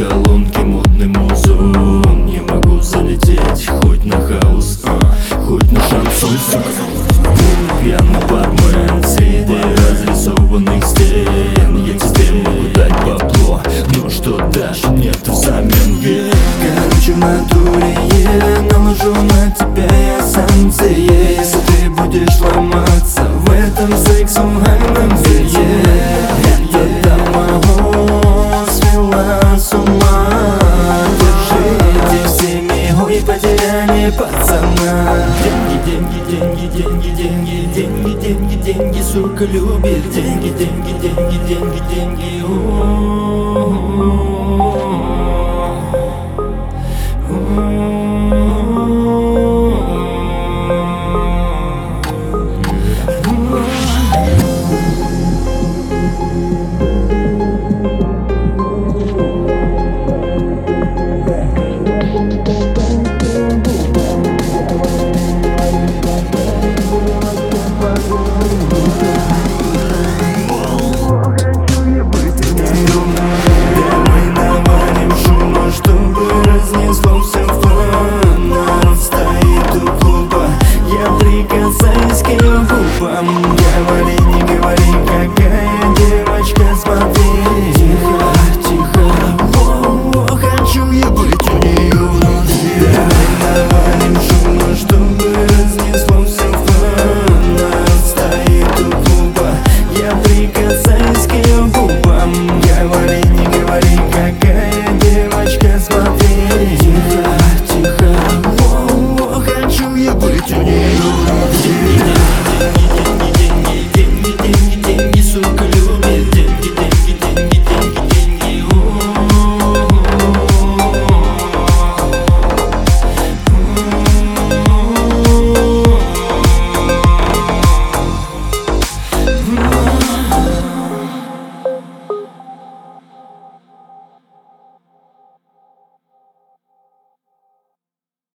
колонки, модный музон. Не могу залететь хоть на хаус, хоть на шансон. Пьяный бармен среди разрисованных стен. Я тебе могу дать бабло, но что дашь мне ты взамен? Короче, в натуре наложу на тебя я санкции. Если ты будешь ломаться в этом сексуальном зелье, эта дама свела с ума. Держите всеми, ой, потеряли пацана. Деньги, деньги, деньги, деньги, деньги, деньги, деньги, сука любит. Деньги, деньги, деньги, деньги, деньги,